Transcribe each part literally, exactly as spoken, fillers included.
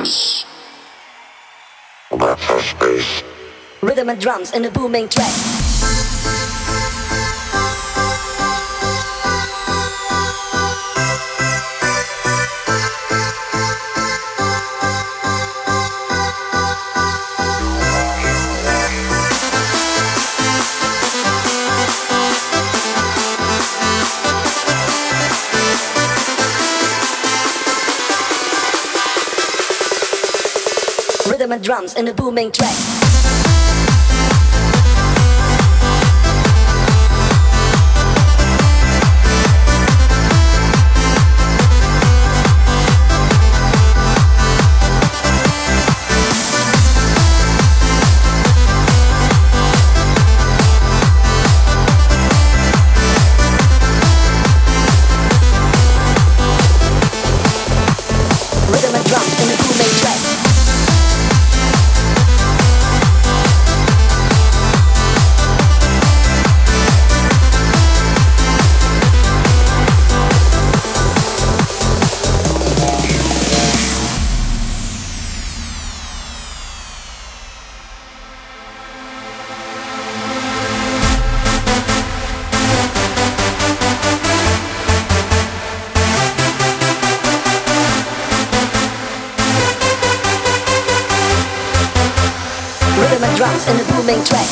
Rhythm and drums in a booming track. Rhythm and drums in a booming track. Rhythm and drums in a booming track. Rhythm and drums in a booming track.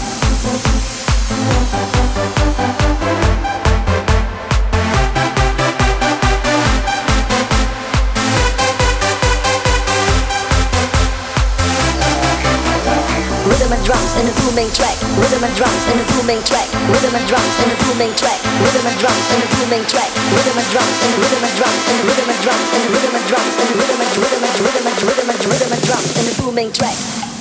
Rhythm and drums in a booming track. Rhythm and drums in a booming track. Rhythm and drums in a booming track. Rhythm and drums in a booming track. Rhythm and drums in rhythm and drums in rhythm and drums in rhythm and drums in rhythm and rhythm and rhythm and rhythm and rhythm and drums in a booming track.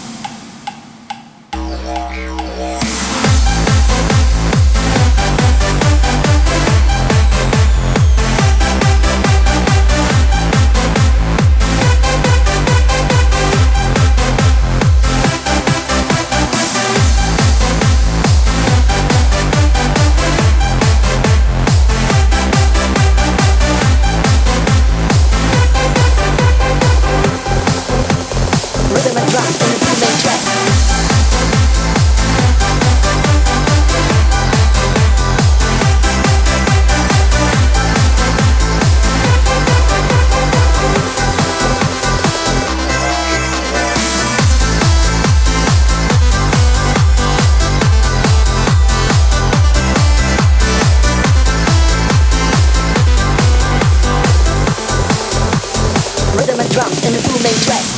Rhythm and drums in a booming track. Rhythm and drums in a booming track.